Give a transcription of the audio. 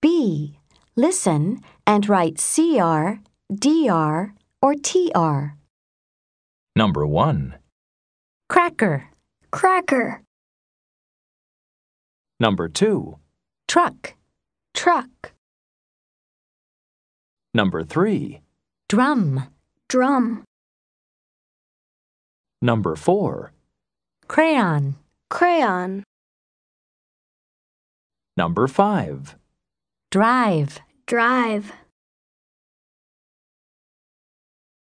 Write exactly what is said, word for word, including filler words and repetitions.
B. Listen and write C R, D R, or T R. Number one. Cracker. Cracker. Number two. Truck. Truck. Number three. Drum. Drum. Number four. Crayon. Crayon. Number five. Drive. Drive.